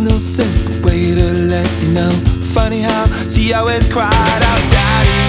no simple way to let you know. Funny how she always cried out, Daddy,